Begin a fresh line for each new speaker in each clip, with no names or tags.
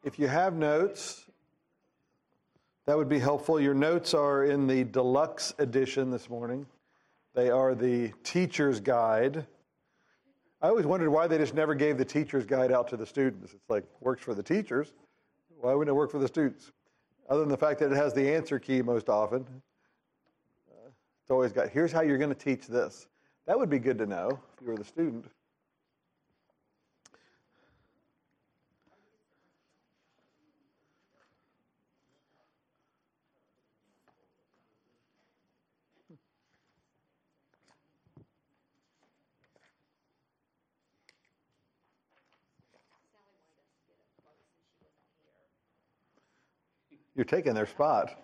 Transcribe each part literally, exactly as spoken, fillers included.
If you have notes, that would be helpful. Your notes are in the deluxe edition this morning. They are the teacher's guide. I always wondered why they just never gave the teacher's guide out to the students. It's like, works for the teachers. Why wouldn't it work for the students? Other than the fact that it has the answer key most often. Uh, it's always got, here's how you're going to teach this. That would be good to know if you were the student. You're taking their spot.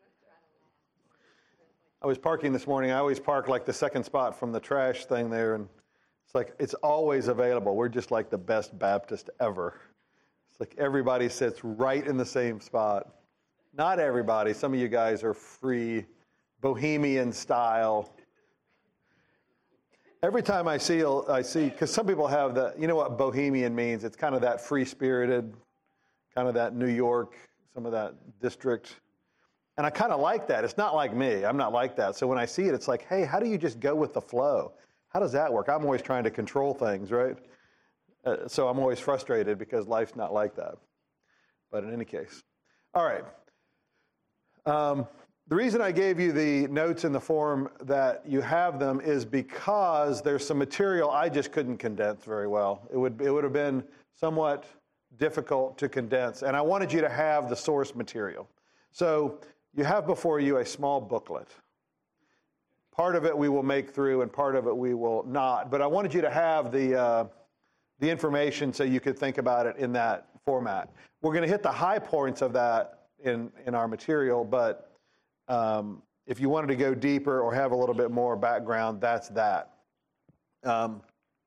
I was parking this morning. I always park like the second spot from the trash thing there, and it's like it's always available. We're just like the best Baptist ever. It's like everybody sits right in the same spot. Not everybody. Some of you guys are free, bohemian style. Every time I see, I see, because some people have the, you know what bohemian means? It's kind of that free-spirited, kind of that New York, some of that district. And I kind of like that. It's not like me. I'm not like that. So when I see it, it's like, hey, how do you just go with the flow? How does that work? I'm always trying to control things, right? Uh, so I'm always frustrated because life's not like that. But in any case. All right. Um, the reason I gave you the notes in the form that you have them is because there's some material I just couldn't condense very well. It would, it would have been somewhat difficult to condense. And I wanted you to have the source material. So you have before you a small booklet. Part of it we will make through and part of it we will not. But I wanted you to have the, uh, the information so you could think about it in that format. We're going to hit the high points of that in, in our material, but um, if you wanted to go deeper or have a little bit more background, that's that. Um,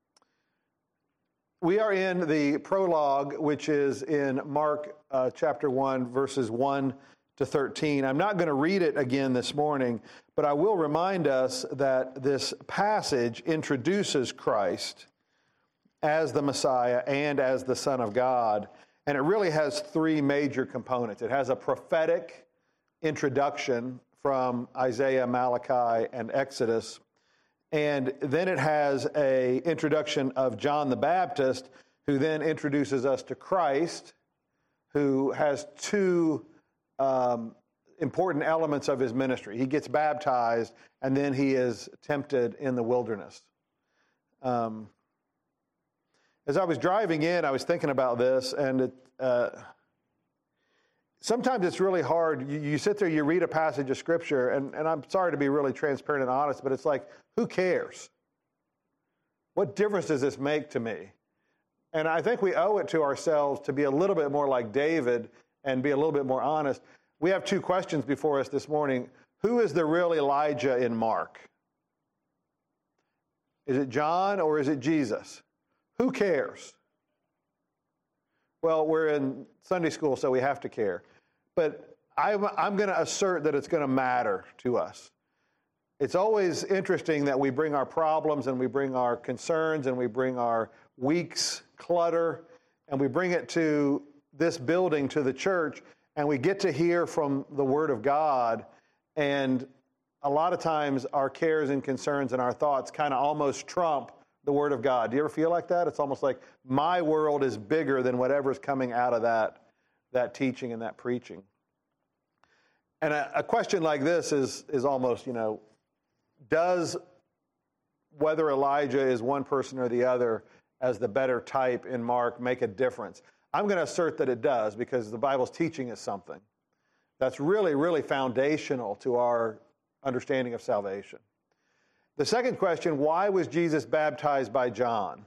We are in the prologue, which is in Mark uh, chapter one, verses one to thirteen. I'm not going to read it again this morning, but I will remind us that this passage introduces Christ as the Messiah and as the Son of God. And it really has three major components. It has a prophetic introduction from Isaiah, Malachi, and Exodus. And then it has an introduction of John the Baptist, who then introduces us to Christ, who has two um, important elements of his ministry. He gets baptized, and then he is tempted in the wilderness. Um, as I was driving in, I was thinking about this, and it, uh, sometimes it's really hard. You, you sit there, you read a passage of Scripture, and, and I'm sorry to be really transparent and honest, but it's like, who cares? What difference does this make to me? And I think we owe it to ourselves to be a little bit more like David and be a little bit more honest. We have two questions before us this morning. Who is the real Elijah in Mark? Is it John or is it Jesus? Who cares? Well, we're in Sunday school, so we have to care. But I'm, I'm going to assert that it's going to matter to us. It's always interesting that we bring our problems and we bring our concerns and we bring our weeks, clutter, and we bring it to this building, to the church, and we get to hear from the Word of God. And a lot of times our cares and concerns and our thoughts kind of almost trump the Word of God. Do you ever feel like that? It's almost like my world is bigger than whatever's coming out of that, that teaching and that preaching. And a, a question like this is, is almost, you know, does whether Elijah is one person or the other as the better type in Mark make a difference? I'm going to assert that it does, because the Bible's teaching us something that's really, really foundational to our understanding of salvation. The second question, why was Jesus baptized by John?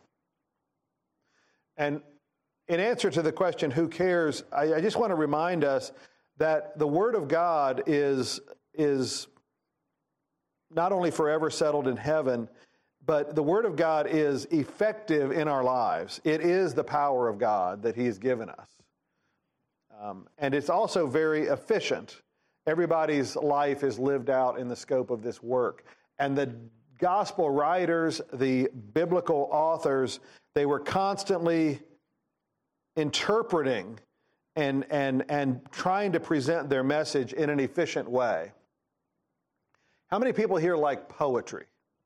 And in answer to the question, who cares, I, I just want to remind us that the Word of God is, is not only forever settled in heaven, but the Word of God is effective in our lives. It is the power of God that He's given us. Um, and it's also very efficient. Everybody's life is lived out in the scope of this work. And the gospel writers, the biblical authors, they were constantly interpreting and, and, and trying to present their message in an efficient way. How many people here like poetry?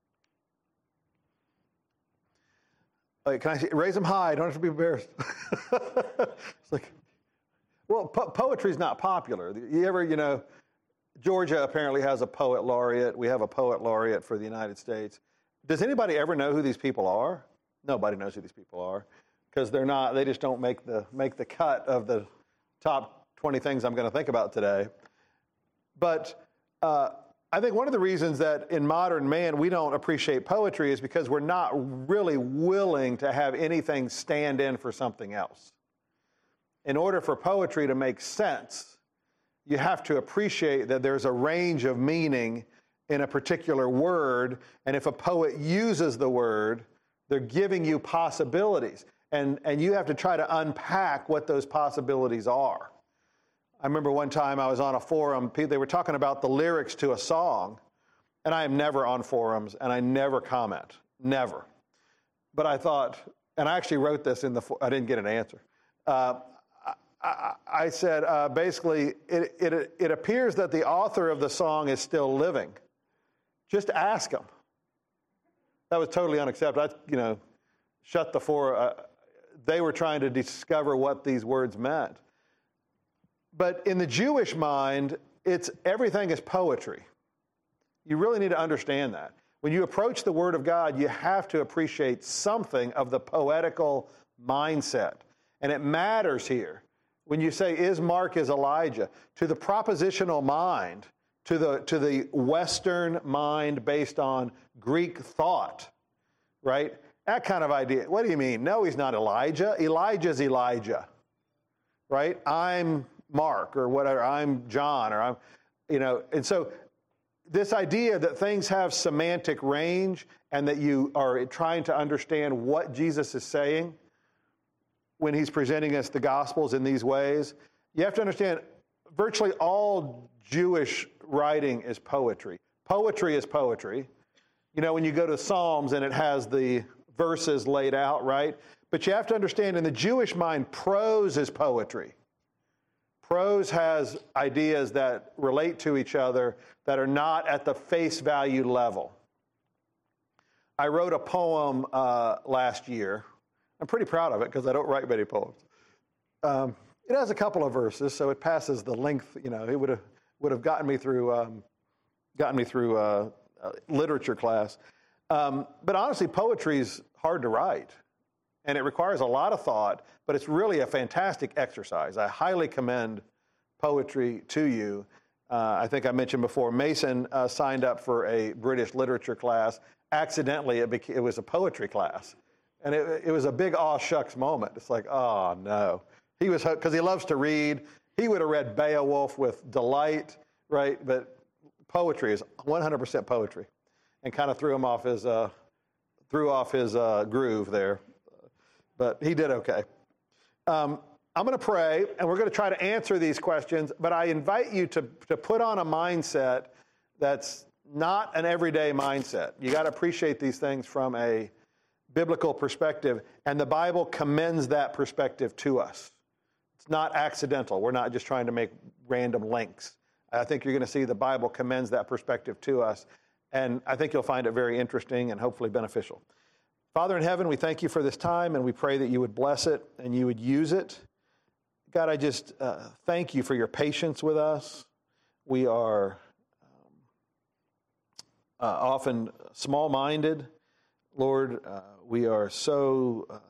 Like, can I see, raise them high? I don't have to be embarrassed. It's like, well, po- poetry is not popular. You ever, you know, Georgia apparently has a poet laureate. We have a poet laureate for the United States. Does anybody ever know who these people are? Nobody knows who these people are because they're not. They just don't make the make the cut of the top twenty things I'm going to think about today. But uh, I think one of the reasons that in modern man we don't appreciate poetry is because we're not really willing to have anything stand in for something else. In order for poetry to make sense, you have to appreciate that there's a range of meaning in a particular word, and if a poet uses the word, they're giving you possibilities, and, and you have to try to unpack what those possibilities are. I remember one time I was on a forum, they were talking about the lyrics to a song, and I am never on forums, and I never comment, never. But I thought, and I actually wrote this in the, I didn't get an answer. Uh, I, I said, uh, basically, it, it, it appears that the author of the song is still living. Just ask him. That was totally unacceptable. I, you know, shut the forum. Uh, they were trying to discover what these words meant. But in the Jewish mind, it's everything is poetry. You really need to understand that. When you approach the Word of God, you have to appreciate something of the poetical mindset. And it matters here. When you say, is Mark is Elijah, to the propositional mind, to the, to the Western mind based on Greek thought, right? That kind of idea. What do you mean? No, he's not Elijah. Elijah's Elijah, right? I'm Mark or whatever. I'm John or I'm, you know, and so this idea that things have semantic range and that you are trying to understand what Jesus is saying when he's presenting us the Gospels in these ways, you have to understand virtually all Jewish writing is poetry. Poetry is poetry. You know, when you go to Psalms and it has the verses laid out, right? But you have to understand in the Jewish mind, prose is poetry. Prose has ideas that relate to each other that are not at the face value level. I wrote a poem uh, last year. I'm pretty proud of it because I don't write many poems. Um, it has a couple of verses, so it passes the length. You know, it would have would have gotten me through um, gotten me through uh, uh, literature class. Um, but honestly, poetry is hard to write, and it requires a lot of thought. But it's really a fantastic exercise. I highly commend poetry to you. Uh, I think I mentioned before, Mason uh, signed up for a British literature class. Accidentally, it, beca- it was a poetry class. And it, it was a big aw shucks moment. It's like, oh no. He was, because he loves to read. He would have read Beowulf with delight, right? But poetry is one hundred percent poetry. And kind of threw him off his, uh, threw off his uh, groove there. But he did okay. Um, I'm going to pray, and we're going to try to answer these questions. But I invite you to, to put on a mindset that's not an everyday mindset. You got to appreciate these things from a biblical perspective, and the Bible commends that perspective to us. It's not accidental. We're not just trying to make random links. I think you're going to see the Bible commends that perspective to us, and I think you'll find it very interesting and hopefully beneficial. Father in heaven, we thank you for this time, and we pray that you would bless it and you would use it. God, I just uh, thank you for your patience with us. We are um, uh, often small-minded. Lord, uh, we are so uh,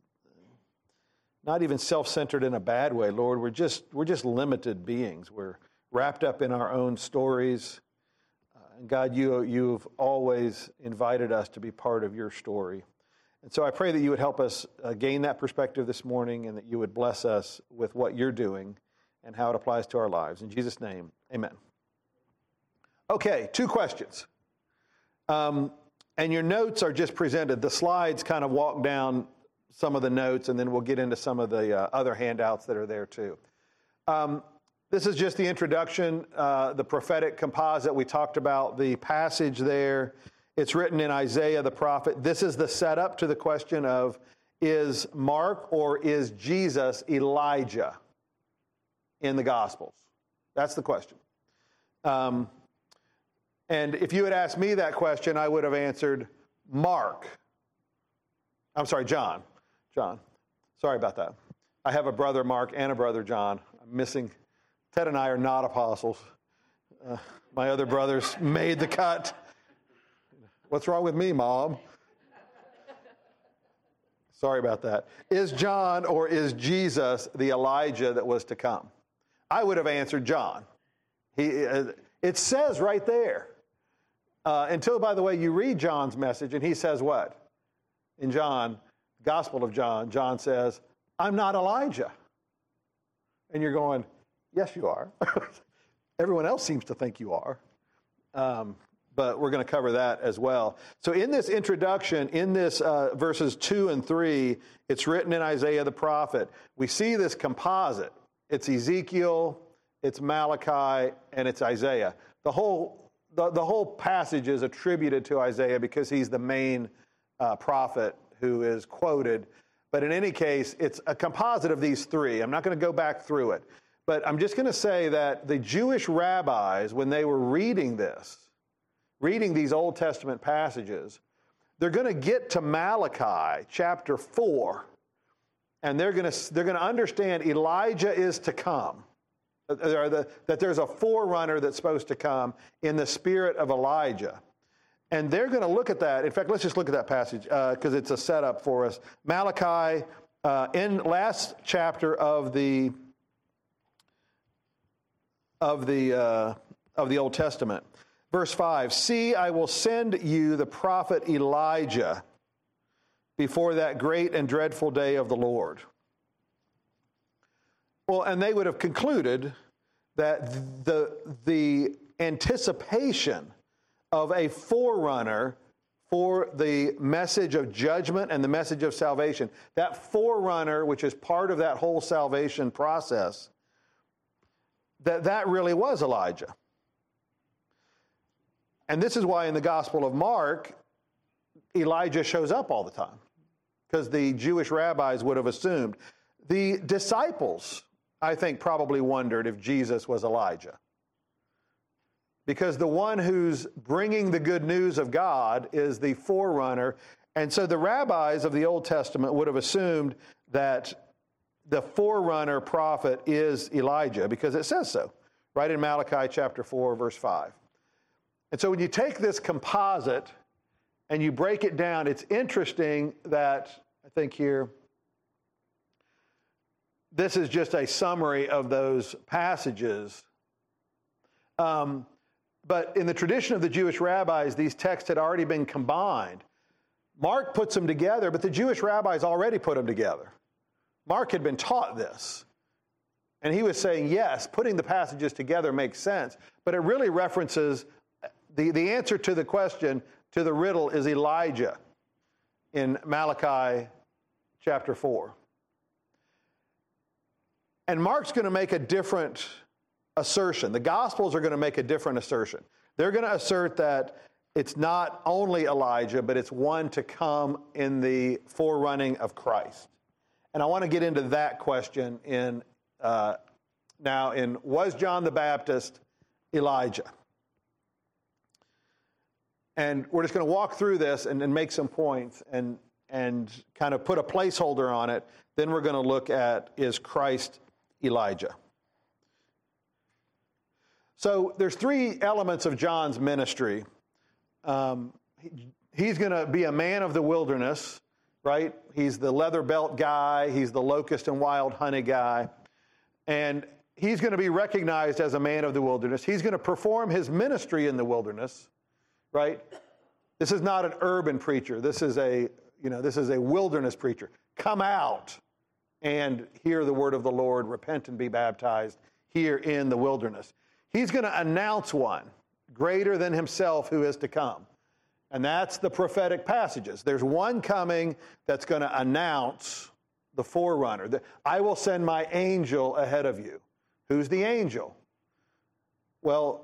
not even self-centered in a bad way. Lord, we're just we're just limited beings. We're wrapped up in our own stories. Uh, and God, you you've always invited us to be part of your story. And so I pray that you would help us uh, gain that perspective this morning, and that you would bless us with what you're doing and how it applies to our lives. In Jesus' name, amen. Okay, two questions. Um, And your notes are just presented. The slides kind of walk down some of the notes, and then we'll get into some of the uh, other handouts that are there too. Um, this is just the introduction, uh, the prophetic composite. We talked about the passage there. It's written in Isaiah the prophet. This is the setup to the question of, is Mark or is Jesus Elijah? in the Gospels? That's the question. Um, and if you had asked me that question, I would have answered Mark. I'm sorry, John. John. Sorry about that. I have a brother Mark and a brother John. I'm missing. Ted and I are not apostles. Uh, my other brothers made the cut. What's wrong with me, Mom? Sorry about that. Is John or is Jesus the Elijah that was to come? I would have answered John. He, uh, it says right there. Uh, until, by the way, you read John's message, and he says what? In John, Gospel of John, John says, I'm not Elijah. And you're going, yes, you are. Everyone else seems to think you are. Um, but we're going to cover that as well. So in this introduction, in this uh, verses two and three, it's written in Isaiah the prophet. We see this composite. It's Ezekiel, it's Malachi, and it's Isaiah. The whole, the, the whole passage is attributed to Isaiah because he's the main uh, prophet who is quoted. But in any case, it's a composite of these three. I'm not going to go back through it. But I'm just going to say that the Jewish rabbis, when they were reading this, reading these Old Testament passages, they're going to get to Malachi chapter four, and they're going to, they're going to understand Elijah is to come, that there's a forerunner that's supposed to come in the spirit of Elijah. And they're going to look at that. In fact, let's just look at that passage because uh, it's a setup for us. Malachi, uh, in last chapter of the of the uh, of the Old Testament, verse five. See, I will send you the prophet Elijah before that great and dreadful day of the Lord. Well, and they would have concluded that the the anticipation of a forerunner for the message of judgment and the message of salvation. That forerunner, which is part of that whole salvation process, that that really was Elijah. And this is why in the Gospel of Mark, Elijah shows up all the time, because the Jewish rabbis would have assumed. The disciples, I think, probably wondered if Jesus was Elijah. Because the one who's bringing the good news of God is the forerunner. And so the rabbis of the Old Testament would have assumed that the forerunner prophet is Elijah, because it says so, right in Malachi chapter four, verse five. And so when you take this composite and you break it down, it's interesting that, I think here, this is just a summary of those passages. Um, But in the tradition of the Jewish rabbis, these texts had already been combined. Mark puts them together, but the Jewish rabbis already put them together. Mark had been taught this. And he was saying, yes, putting the passages together makes sense. But it really references, the, the answer to the question, to the riddle, is Elijah in Malachi chapter four. And Mark's going to make a different assertion. The Gospels are going to make a different assertion. They're going to assert that it's not only Elijah, but it's one to come in the forerunning of Christ. And I want to get into that question in uh, now in, was John the Baptist Elijah? And we're just going to walk through this and, and make some points and, and kind of put a placeholder on it. Then we're going to look at, is Christ Elijah? So there's three elements of John's ministry. Um, he, he's going to be a man of the wilderness, right? He's the leather belt guy. He's the locust and wild honey guy. And he's going to be recognized as a man of the wilderness. He's going to perform his ministry in the wilderness, right? This is not an urban preacher. This is a, you know, this is a wilderness preacher. Come out and hear the word of the Lord, repent and be baptized here in the wilderness. He's going to announce one greater than himself who is to come. And that's the prophetic passages. There's one coming that's going to announce the forerunner. I will send my angel ahead of you. Who's the angel? Well,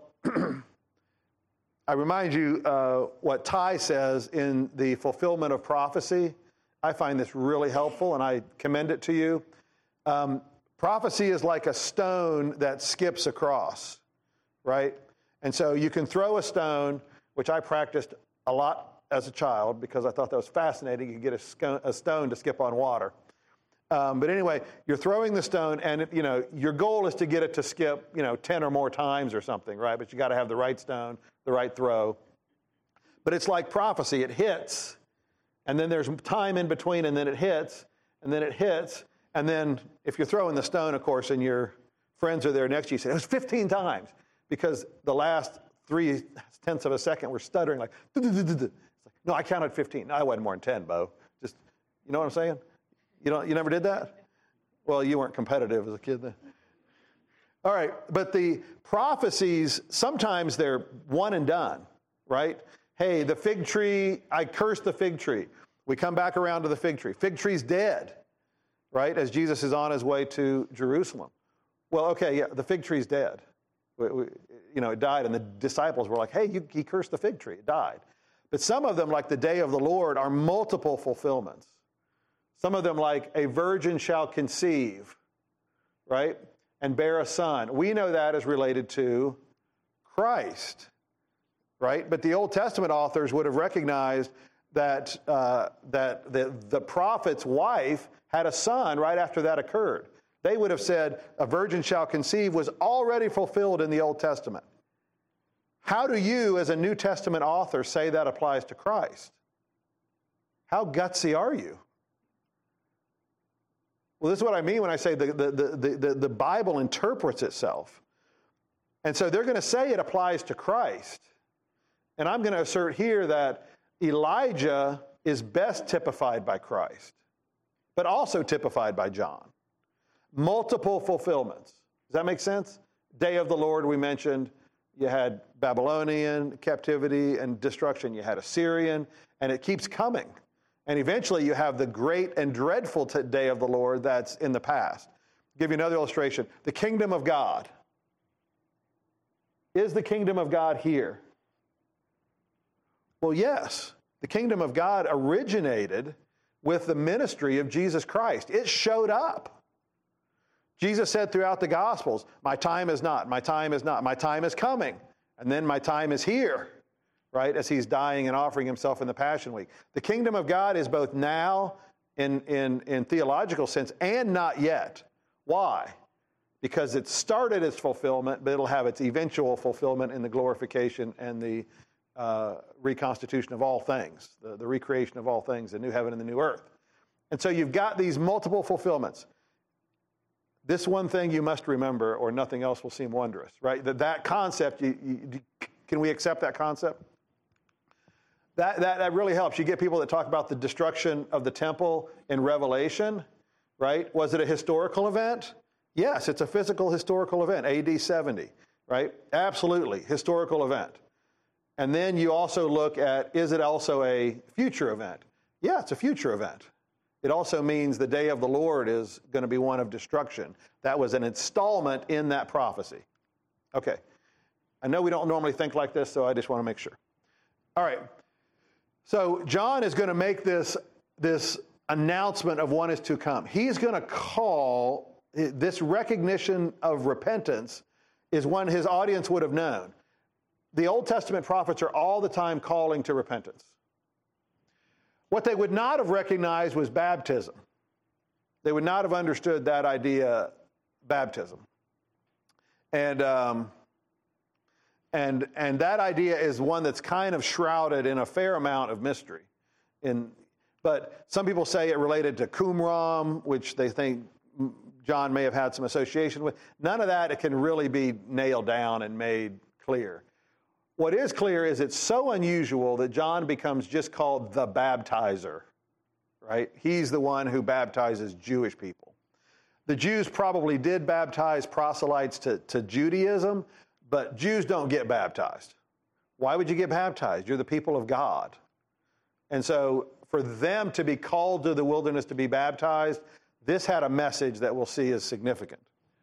I remind you uh, what Ty says in the fulfillment of prophecy. I find this really helpful, and I commend it to you. Um, Prophecy is like a stone that skips across, right? And so you can throw a stone, which I practiced a lot as a child because I thought that was fascinating. You could get a, sco- a stone to skip on water. Um, but anyway, you're throwing the stone, and it, you know your goal is to get it to skip, you know, ten or more times or something, right? But you got to have the right stone, the right throw. But it's like prophecy. It hits, and then there's time in between, and then it hits, and then it hits. And then if you're throwing the stone, of course, and your friends are there next to you, you say, it was fifteen times, because the last three tenths of a second we're stuttering like, it's like, no, I counted fifteen. No, I wasn't more than ten, Bo. Just, you know what I'm saying? You don't, you never did that? Well, you weren't competitive as a kid then. All right, but the prophecies, sometimes they're one and done, right? Hey, the fig tree, I cursed the fig tree. We come back around to the fig tree. Fig tree's dead, right, as Jesus is on his way to Jerusalem. Well, okay, yeah, the fig tree's dead. We, we, you know, it died, and the disciples were like, hey, you, he cursed the fig tree. It died. But some of them, like the day of the Lord, are multiple fulfillments. Some of them, like a virgin shall conceive, right, and bear a son. We know that is related to Christ, right? But the Old Testament authors would have recognized that uh, that the, the prophet's wife had a son right after that occurred. They would have said, a virgin shall conceive was already fulfilled in the Old Testament. How do you, as a New Testament author, say that applies to Christ? How gutsy are you? Well, this is what I mean when I say the, the, the, the, the Bible interprets itself. And so they're going to say it applies to Christ. And I'm going to assert here that Elijah is best typified by Christ, but also typified by John. Multiple fulfillments. Does that make sense? Day of the Lord, we mentioned. You had Babylonian captivity and destruction. You had Assyrian, and it keeps coming. And eventually you have the great and dreadful t- day of the Lord that's in the past. I'll give you another illustration. The kingdom of God. Is the kingdom of God here? Well, yes. The kingdom of God originated with the ministry of Jesus Christ. It showed up. Jesus said throughout the Gospels, my time is not, my time is not, my time is coming, and then my time is here. Right, as he's dying and offering himself in the Passion Week. The kingdom of God is both now in, in, in theological sense and not yet. Why? Because it started its fulfillment, but it'll have its eventual fulfillment in the glorification and the uh, reconstitution of all things, the, the recreation of all things, the new heaven and the new earth. And so you've got these multiple fulfillments. This one thing you must remember, or nothing else will seem wondrous, right? That that concept, you, you, can we accept that concept? That, that that really helps. You get people that talk about the destruction of the temple in Revelation, right? Was it a historical event? Yes, it's a physical historical event, A D seventy, right? Absolutely, historical event. And then you also look at, is it also a future event? Yeah, it's a future event. It also means the day of the Lord is going to be one of destruction. That was an installment in that prophecy. Okay. I know we don't normally think like this, so I just want to make sure. All right. So John is going to make this, this announcement of one is to come. He's going to call, this recognition of repentance is one his audience would have known. The Old Testament prophets are all the time calling to repentance. What they would not have recognized was baptism. They would not have understood that idea, baptism. And... Um, And and that idea is one that's kind of shrouded in a fair amount of mystery. In, but some people say it related to Qumran, which they think John may have had some association with. None of that it can really be nailed down and made clear. What is clear is it's so unusual that John becomes just called the baptizer, right? He's the one who baptizes Jewish people. The Jews probably did baptize proselytes to, to Judaism, but Jews don't get baptized. Why would you get baptized? You're the people of God. And so for them to be called to the wilderness to be baptized, this had a message that we'll see is significant.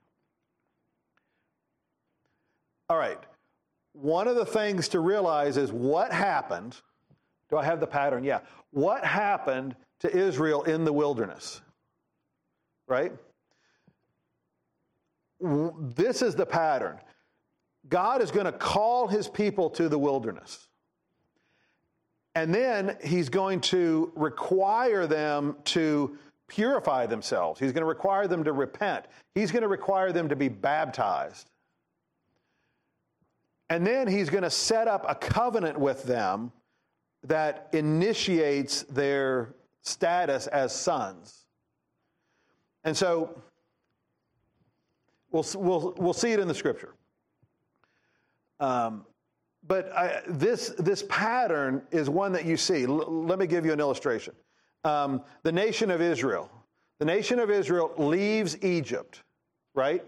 All right. One of the things to realize is what happened. Do I have the pattern? Yeah. What happened to Israel in the wilderness? Right? this is the pattern. God is going to call his people to the wilderness. And then he's going to require them to purify themselves. He's going to require them to repent. He's going to require them to be baptized. And then he's going to set up a covenant with them that initiates their status as sons. And so we'll, we'll, we'll see it in the scripture. Um, but I, this, this pattern is one that you see. L- let me give you an illustration. Um, the nation of Israel. The nation of Israel leaves Egypt, right?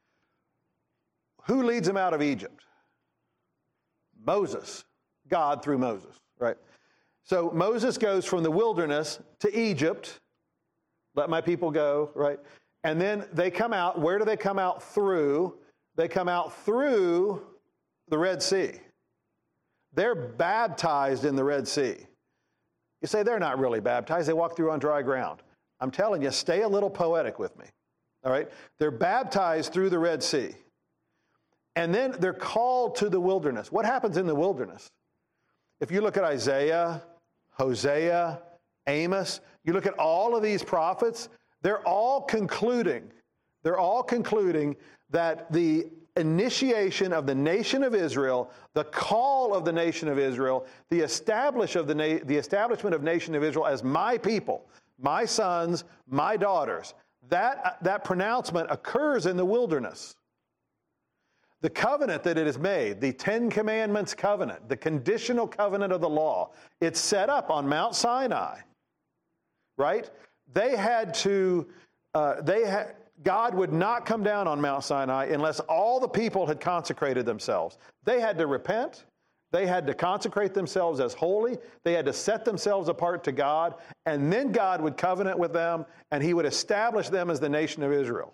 Who leads them out of Egypt? Moses. God through Moses, right? So Moses goes from the wilderness to Egypt. Let my people go, right? And then they come out. Where do they come out through? They come out through the Red Sea. They're baptized in the Red Sea. You say they're not really baptized. They walk through on dry ground. I'm telling you, stay a little poetic with me. All right? They're baptized through the Red Sea. And then they're called to the wilderness. What happens in the wilderness? If you look at Isaiah, Hosea, Amos, you look at all of these prophets, they're all concluding, they're all concluding that the initiation of the nation of Israel, the call of the nation of Israel, the establish of the, na- the establishment of nation of Israel as my people, my sons, my daughters, that, that pronouncement occurs in the wilderness. The covenant that it is made, the Ten Commandments covenant, the conditional covenant of the law, it's set up on Mount Sinai, right? They had to, uh, they had, God would not come down on Mount Sinai unless all the people had consecrated themselves. They had to repent. They had to consecrate themselves as holy. They had to set themselves apart to God, and then God would covenant with them, and he would establish them as the nation of Israel.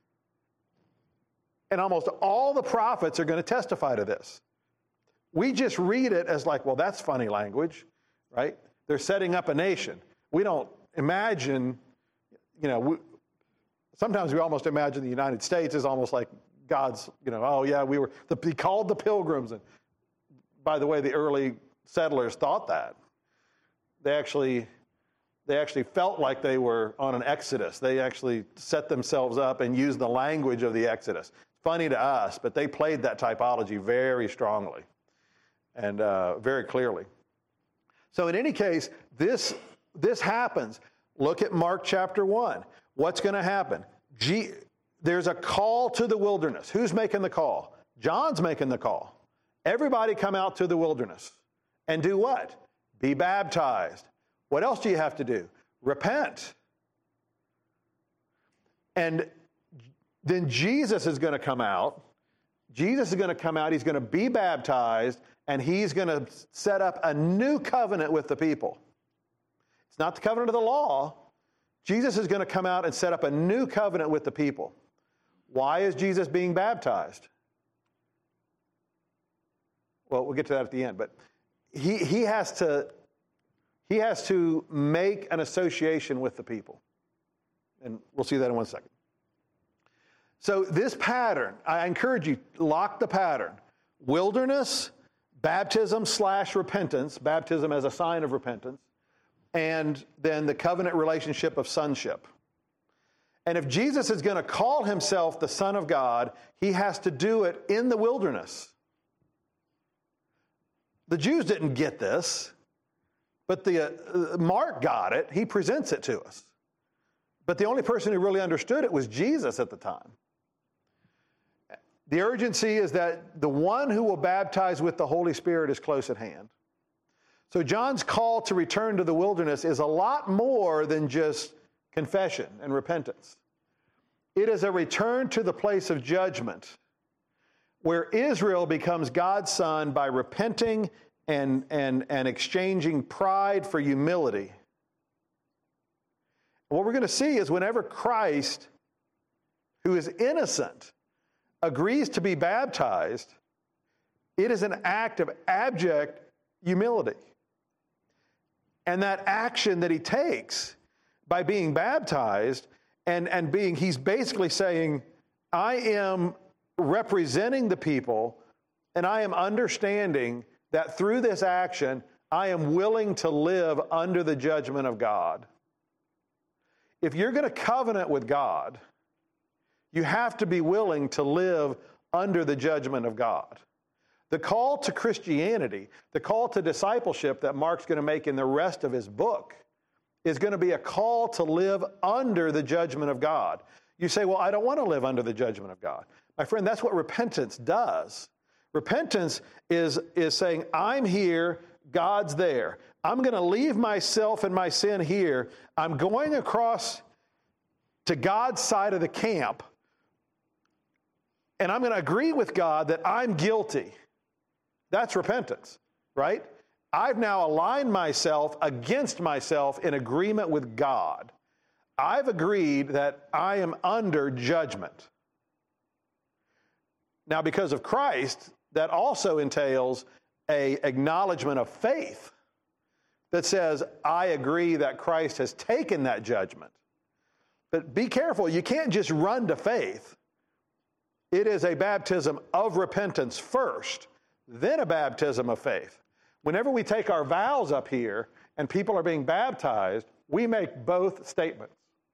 And almost all the prophets are going to testify to this. We just read it as like, well, that's funny language, right? They're setting up a nation. We don't imagine, you know, we, sometimes we almost imagine the United States is almost like God's, you know, oh yeah, we were, the, he called the pilgrims. And by the way, the early settlers thought that. They actually, they actually felt like they were on an exodus. They actually set themselves up and used the language of the exodus. Funny to us, but they played that typology very strongly and uh, very clearly. So in any case, this, this happens. Look at Mark chapter one. What's going to happen? G- there's a call to the wilderness. Who's making the call? John's making the call. Everybody come out to the wilderness and do what? Be baptized. What else do you have to do? Repent. And then Jesus is going to come out. Jesus is going to come out. He's going to be baptized, and he's going to set up a new covenant with the people. It's not the covenant of the law. Jesus is going to come out and set up a new covenant with the people. Why is Jesus being baptized? Well, we'll get to that at the end, but he, he has to he has to make an association with the people. And we'll see that in one second. So this pattern, I encourage you, lock the pattern. Wilderness, baptism slash repentance, baptism as a sign of repentance, and then the covenant relationship of sonship. And if Jesus is going to call himself the Son of God, he has to do it in the wilderness. The Jews didn't get this, but the uh, Mark got it. He presents it to us. But the only person who really understood it was Jesus at the time. The urgency is that the one who will baptize with the Holy Spirit is close at hand. So John's call to return to the wilderness is a lot more than just confession and repentance. It is a return to the place of judgment where Israel becomes God's son by repenting and, and, and exchanging pride for humility. What we're going to see is whenever Christ, who is innocent, agrees to be baptized, it is an act of abject humility. And that action that he takes by being baptized and, and being, he's basically saying, I am representing the people, and I am understanding that through this action, I am willing to live under the judgment of God. If you're going to covenant with God, you have to be willing to live under the judgment of God. The call to Christianity, the call to discipleship that Mark's going to make in the rest of his book, is going to be a call to live under the judgment of God. You say, well, I don't want to live under the judgment of God. My friend, that's what repentance does. Repentance is, is saying, I'm here, God's there. I'm going to leave myself and my sin here. I'm going across to God's side of the camp, and I'm going to agree with God that I'm guilty. That's repentance, right? I've now aligned myself against myself in agreement with God. I've agreed that I am under judgment. Now, because of Christ, that also entails an acknowledgement of faith that says, I agree that Christ has taken that judgment. But be careful, you can't just run to faith. It is a baptism of repentance first, then a baptism of faith. Whenever we take our vows up here and people are being baptized, we make both statements.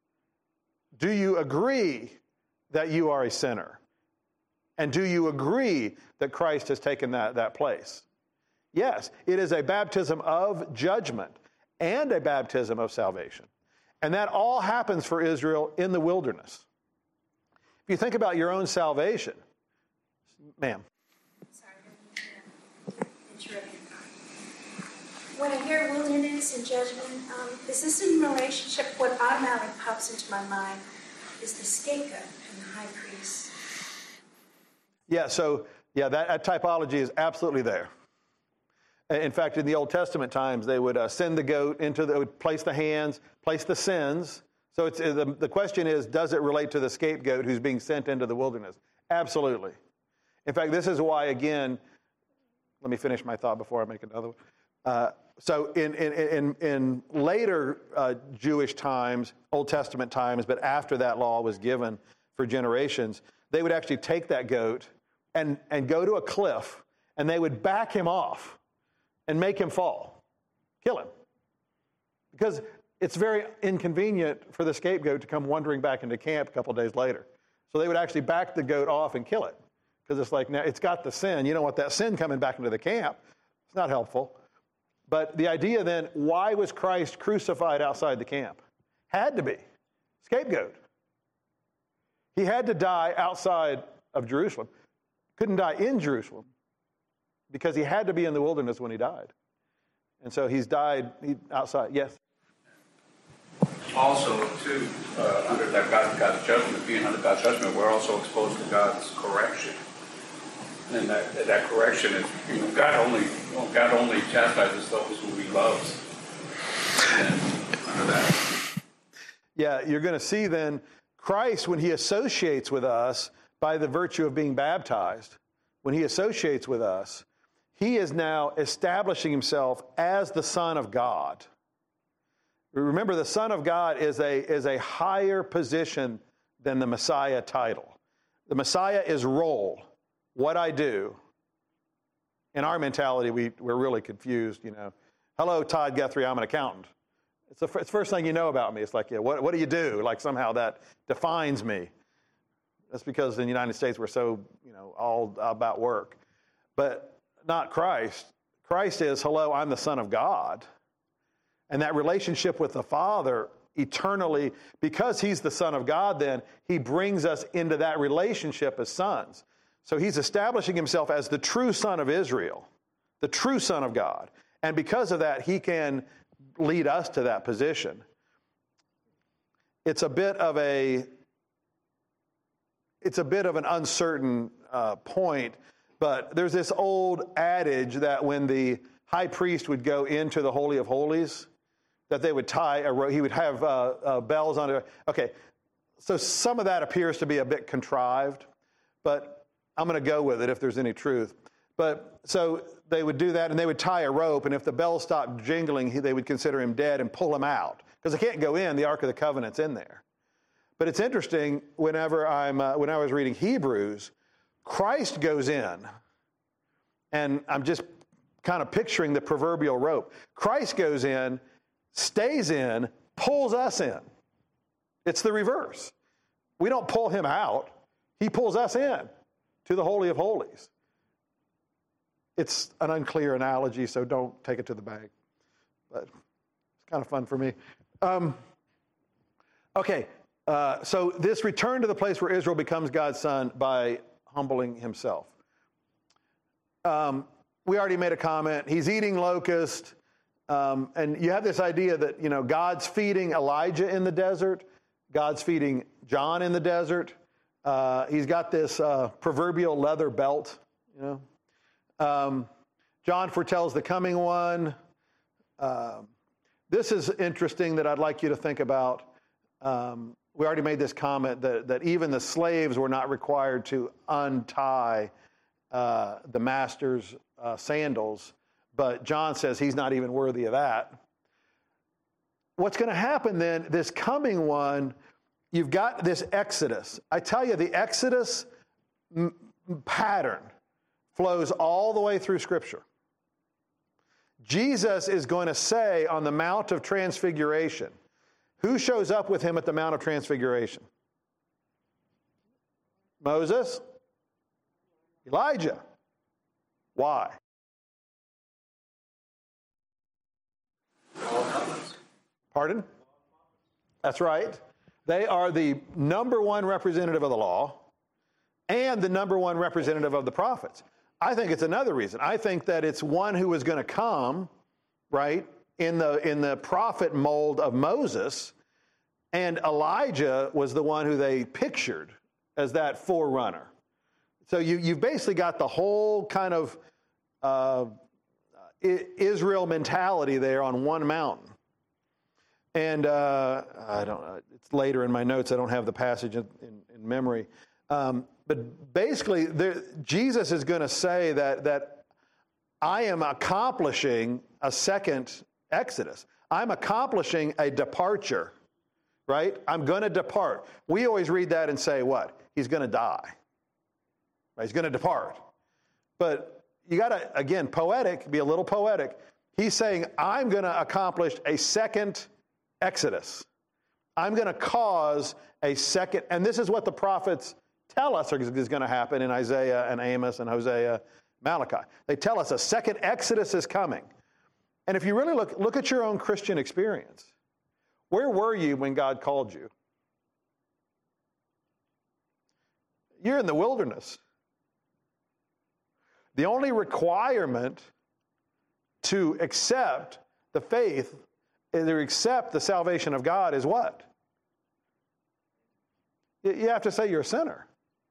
Do you agree that you are a sinner? And do you agree that Christ has taken that, that place? Yes, it is a baptism of judgment and a baptism of salvation. And that all happens for Israel in the wilderness. If you think about your own salvation, ma'am.
Sorry, interrupt you. When I hear wilderness and judgment, um, is this in relationship? What automatically pops into my mind is the scapegoat and the high priest.
Yeah, so, yeah, that, that typology is absolutely there. In fact, in the Old Testament times, they would uh, send the goat into the, would place the hands, place the sins. So it's, the, the question is, does it relate to the scapegoat who's being sent into the wilderness? Absolutely. In fact, this is why, again, let me finish my thought before I make another one. Uh, so in, in, in, in later uh, Jewish times, Old Testament times, but after that law was given for generations, they would actually take that goat and, and go to a cliff, and they would back him off and make him fall, kill him. Because it's very inconvenient for the scapegoat to come wandering back into camp a couple days later. So they would actually back the goat off and kill it. Because it's like, now it's got the sin. You don't want that sin coming back into the camp. It's not helpful. But the idea then, why was Christ crucified outside the camp? Had to be. Scapegoat. He had to die outside of Jerusalem. Couldn't die in Jerusalem because he had to be in the wilderness when he died. And so he's died he, outside. Yes?
Also, too, uh, under that God, God's judgment, being under God's judgment, we're also exposed to God's correction. And that that correction is, you know, God only well, God only chastises those who he loves. And under that.
Yeah, you're going to see then Christ, when he associates with us by the virtue of being baptized, when he associates with us, he is now establishing himself as the Son of God. Remember, the Son of God is a, is a higher position than the Messiah title. The Messiah is role, what I do. In our mentality, we, we're really confused, you know. Hello, Todd Guthrie, I'm an accountant. It's the it's first thing you know about me. It's like, yeah, what, what do you do? Like somehow that defines me. That's because in the United States we're so, you know, all about work. But not Christ. Christ is, hello, I'm the Son of God. And that relationship with the Father eternally, because he's the Son of God then, he brings us into that relationship as sons. So he's establishing himself as the true Son of Israel, the true Son of God. And because of that, he can lead us to that position. It's a bit of a, it's a bit of an uncertain uh, point, but there's this old adage that when the high priest would go into the Holy of Holies, that they would tie a rope, he would have uh, uh, bells on it. Okay, so some of that appears to be a bit contrived, but I'm going to go with it if there's any truth. But so they would do that, and they would tie a rope, and if the bell stopped jingling, he, they would consider him dead and pull him out. Because they can't go in, the Ark of the Covenant's in there. But it's interesting, whenever I'm, uh, when I was reading Hebrews, Christ goes in, and I'm just kind of picturing the proverbial rope. Christ goes in, stays in, pulls us in. It's the reverse. We don't pull him out. He pulls us in to the Holy of Holies. It's an unclear analogy, so don't take it to the bank. But it's kind of fun for me. Um, okay, uh, so this return to the place where Israel becomes God's son by humbling himself. Um, we already made a comment. He's eating locust. Um, and you have this idea that, you know, God's feeding Elijah in the desert. God's feeding John in the desert. Uh, he's got this uh, proverbial leather belt, you know. Um, John foretells the coming one. Uh, this is interesting that I'd like you to think about. Um, we already made this comment that, that even the slaves were not required to untie uh, the master's uh, sandals, but John says he's not even worthy of that. What's going to happen then, this coming one, you've got this Exodus. I tell you, the Exodus m- pattern flows all the way through Scripture. Jesus is going to say on the Mount of Transfiguration, who shows up with him at the Mount of Transfiguration? Moses? Elijah. Why? Pardon? That's right. They are the number one representative of the law and the number one representative of the prophets. I think it's another reason. I think that it's one who is going to come, right, in the in the prophet mold of Moses, and Elijah was the one who they pictured as that forerunner. So you, you've basically got the whole kind of uh, Israel mentality there on one mountain. And uh, I don't. It's later in my notes. I don't have the passage in, in, in memory. Um, but basically, there, Jesus is going to say that that I am accomplishing a second Exodus. I'm accomplishing a departure, right? I'm going to depart. We always read that and say, what? He's going to die. Right? He's going to depart. But you got to, again, poetic, be a little poetic. He's saying, I'm going to accomplish a second Exodus. I'm going to cause a second, and this is what the prophets tell us is going to happen in Isaiah and Amos and Hosea, Malachi. They tell us a second Exodus is coming. And if you really look, look at your own Christian experience. Where were you when God called you? You're in the wilderness. The only requirement to accept the faith, to accept the salvation of God is what? You have to say you're a sinner.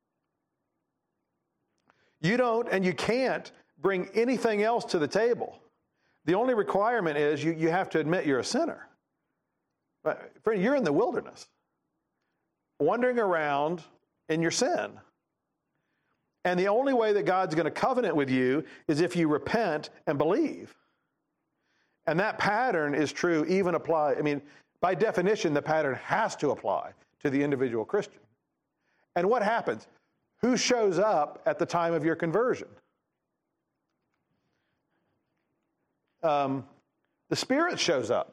You don't and you can't bring anything else to the table. The only requirement is you, you have to admit you're a sinner. Friend, you're in the wilderness, wandering around in your sin. And the only way that God's going to covenant with you is if you repent and believe. And that pattern is true, even apply. I mean, by definition, the pattern has to apply to the individual Christian. And what happens? Who shows up at the time of your conversion? Um, the Spirit shows up.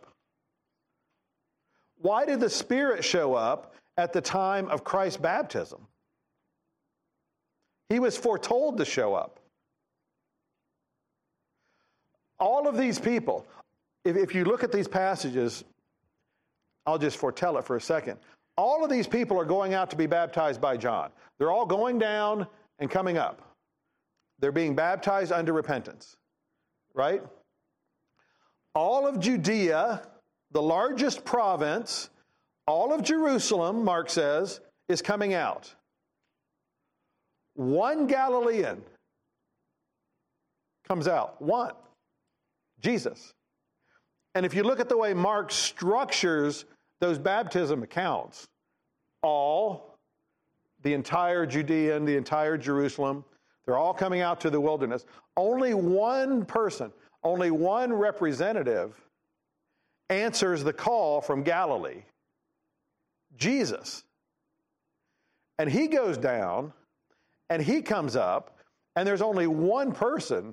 Why did the Spirit show up at the time of Christ's baptism? He was foretold to show up. All of these people, if, if you look at these passages, I'll just foretell it for a second. All of these people are going out to be baptized by John. They're all going down and coming up. They're being baptized unto repentance, right? All of Judea, the largest province, all of Jerusalem, Mark says, is coming out. One Galilean comes out. One. Jesus. And if you look at the way Mark structures those baptism accounts, all, the entire Judea and the entire Jerusalem, they're all coming out to the wilderness. Only one person, only one representative answers the call from Galilee. Jesus. And he goes down, and he comes up, and there's only one person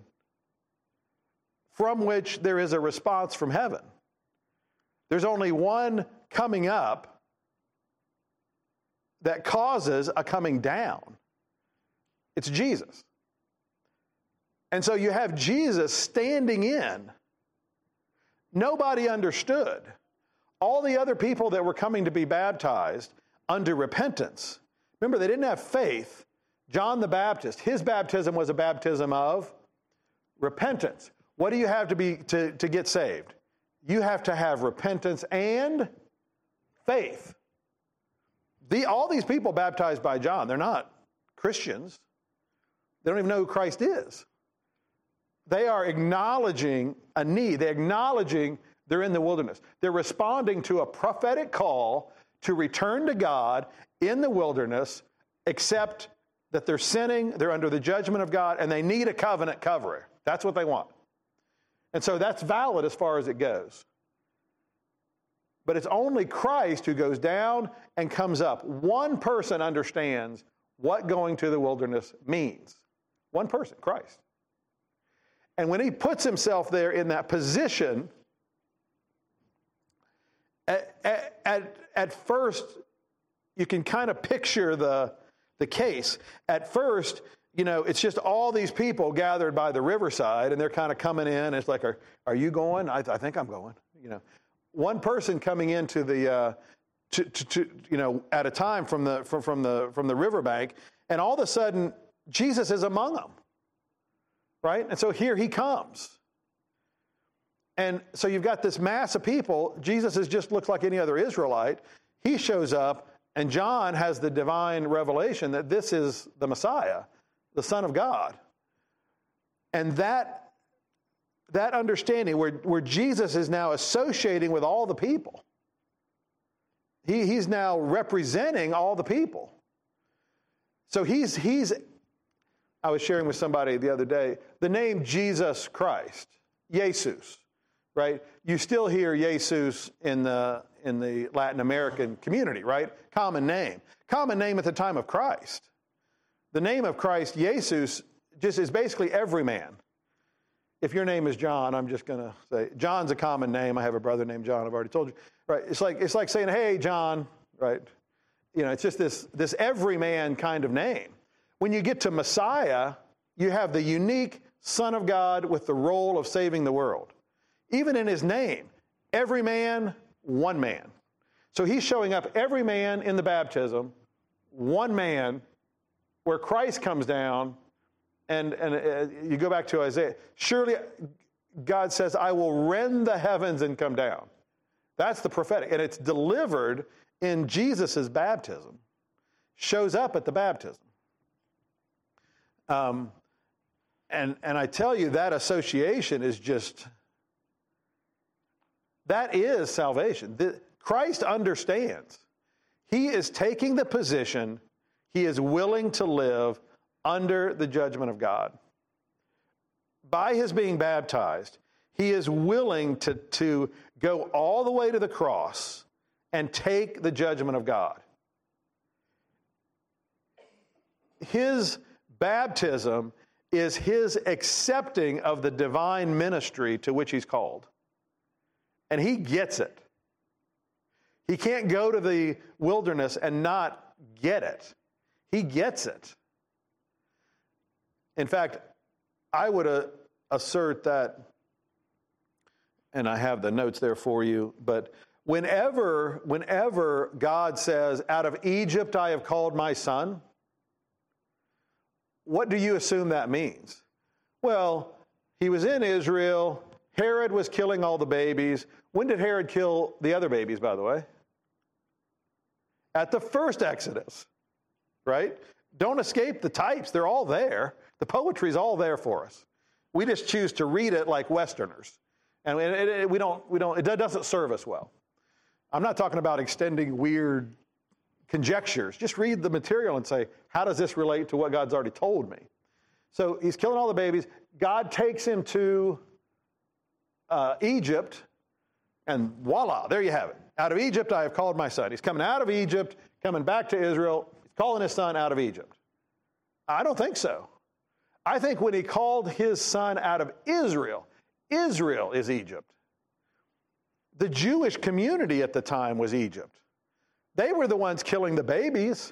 from which there is a response from heaven. There's only one coming up that causes a coming down. It's Jesus. And so you have Jesus standing in. Nobody understood. All the other people that were coming to be baptized under repentance. Remember, they didn't have faith. John the Baptist, his baptism was a baptism of repentance. What do you have to be to, to get saved? You have to have repentance and faith. The, all these people baptized by John, they're not Christians. They don't even know who Christ is. They are acknowledging a need. They're acknowledging they're in the wilderness. They're responding to a prophetic call to return to God in the wilderness, except that they're sinning, they're under the judgment of God, and they need a covenant coverer. That's what they want. And so that's valid as far as it goes. But it's only Christ who goes down and comes up. One person understands what going to the wilderness means. One person, Christ. And when he puts himself there in that position, at, at, at first, you can kind of picture the, the case. At first, you know, it's just all these people gathered by the riverside, and they're kind of coming in. It's like, are, are you going? I, I think I'm going. You know, one person coming into the, uh, to, to, to, you know, at a time from the from, from the from the riverbank, and all of a sudden, Jesus is among them, right? And so here he comes, and so you've got this mass of people. Jesus is just looks like any other Israelite. He shows up, and John has the divine revelation that this is the Messiah, the Son of God. And that, that understanding where, where Jesus is now associating with all the people. He, he's now representing all the people. So he's, he's, I was sharing with somebody the other day, the name Jesus Christ, Jesus, right? You still hear Jesus in the, in the Latin American community, right? Common name. Common name at the time of Christ. The name of Christ, Jesus, just is basically every man. If your name is John, I'm just going to say, John's a common name. I have a brother named John, I've already told you. Right? It's like it's like saying, hey, John, right? You know, it's just this, this everyman kind of name. When you get to Messiah, you have the unique Son of God with the role of saving the world. Even in his name, every man, one man. So he's showing up every man in the baptism, one man, where Christ comes down, and, and uh, you go back to Isaiah. Surely God says, I will rend the heavens and come down. That's the prophetic. And it's delivered in Jesus' baptism. Shows up at the baptism. Um, and, and I tell you, that association is just, that is salvation. The, Christ understands. He is taking the position. He is willing to live under the judgment of God. By his being baptized, he is willing to, to go all the way to the cross and take the judgment of God. His baptism is his accepting of the divine ministry to which he's called. And he gets it. He can't go to the wilderness and not get it. He gets it. In fact, I would uh, assert that, and I have the notes there for you, but whenever, whenever God says, out of Egypt I have called my son, what do you assume that means? Well, he was in Israel. Herod was killing all the babies. When did Herod kill the other babies, by the way? At the first Exodus, right? Don't escape the types. They're all there. The poetry's all there for us. We just choose to read it like Westerners. And it, it, we don't, we don't, it doesn't serve us well. I'm not talking about extending weird conjectures. Just read the material and say, how does this relate to what God's already told me? So he's killing all the babies. God takes him to uh, Egypt, and voila, there you have it. Out of Egypt I have called my son. He's coming out of Egypt, coming back to Israel. He's calling his son out of Egypt? I don't think so. I think when he called his son out of Israel, Israel is Egypt. The Jewish community at the time was Egypt. They were the ones killing the babies.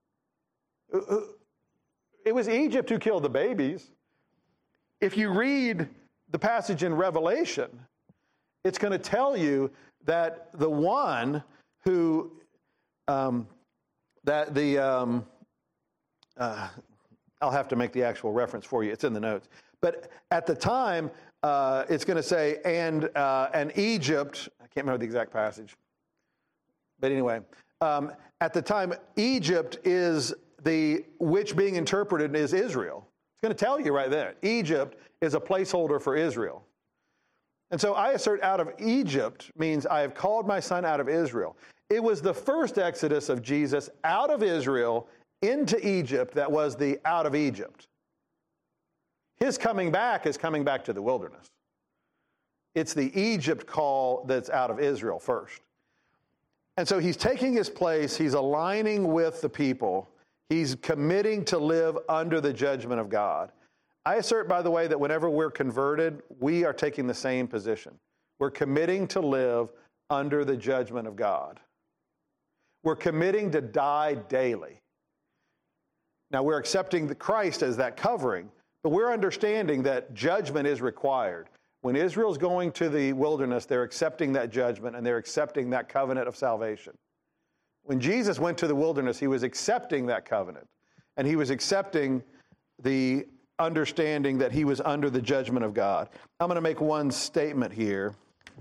It was Egypt who killed the babies. If you read the passage in Revelation, it's going to tell you that the one who, um, that the, um, uh, I'll have to make the actual reference for you. It's in the notes. But at the time, uh, it's going to say, and uh, and Egypt, I can't remember the exact passage. But anyway, um, at the time, Egypt is the, which being interpreted is Israel. It's going to tell you right there. Egypt is a placeholder for Israel. And so I assert out of Egypt means I have called my son out of Israel. It was the first exodus of Jesus out of Israel into Egypt that was the out of Egypt. His coming back is coming back to the wilderness. It's the Egypt call that's out of Israel first. And so he's taking his place, he's aligning with the people, he's committing to live under the judgment of God. I assert, by the way, that whenever we're converted, we are taking the same position. We're committing to live under the judgment of God. We're committing to die daily. Now, we're accepting the Christ as that covering, but we're understanding that judgment is required. When Israel's going to the wilderness, they're accepting that judgment and they're accepting that covenant of salvation. When Jesus went to the wilderness, he was accepting that covenant, and he was accepting the understanding that he was under the judgment of God. I'm going to make one statement here,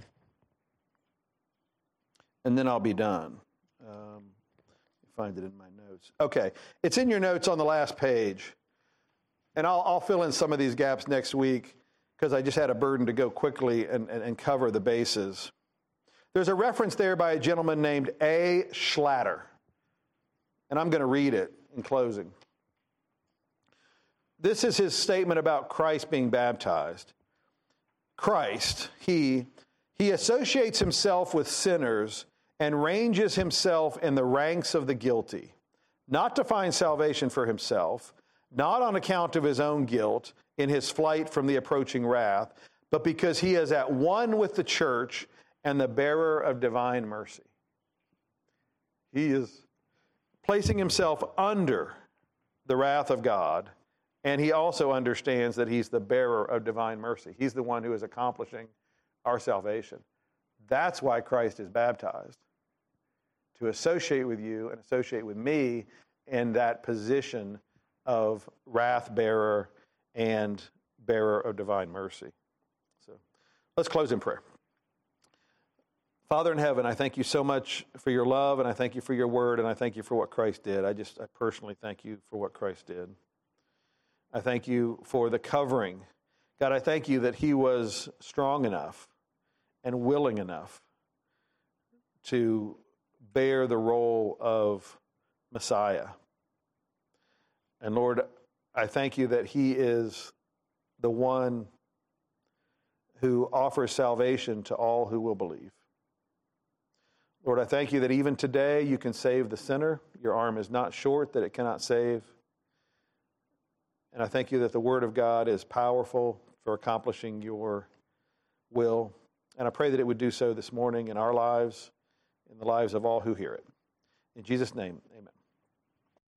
and then I'll be done. Um, find it in my notes. Okay, it's in your notes on the last page, and I'll, I'll fill in some of these gaps next week because I just had a burden to go quickly and, and, and cover the bases. There's a reference there by a gentleman named A. Schlatter, and I'm going to read it in closing. This is his statement about Christ being baptized. Christ, he, he associates himself with sinners and ranges himself in the ranks of the guilty, not to find salvation for himself, not on account of his own guilt in his flight from the approaching wrath, but because he is at one with the church and the bearer of divine mercy. He is placing himself under the wrath of God, and he also understands that he's the bearer of divine mercy. He's the one who is accomplishing our salvation. That's why Christ is baptized, to associate with you and associate with me in that position of wrath bearer and bearer of divine mercy. So let's close in prayer. Father in heaven, I thank you so much for your love, and I thank you for your word, and I thank you for what Christ did. I just, I personally thank you for what Christ did. I thank you for the covering. God, I thank you that he was strong enough and willing enough to bear the role of Messiah. And Lord, I thank you that he is the one who offers salvation to all who will believe. Lord, I thank you that even today you can save the sinner. Your arm is not short that it cannot save. And I thank you that the Word of God is powerful for accomplishing your will. And I pray that it would do so this morning in our lives, in the lives of all who hear it. In Jesus' name, amen.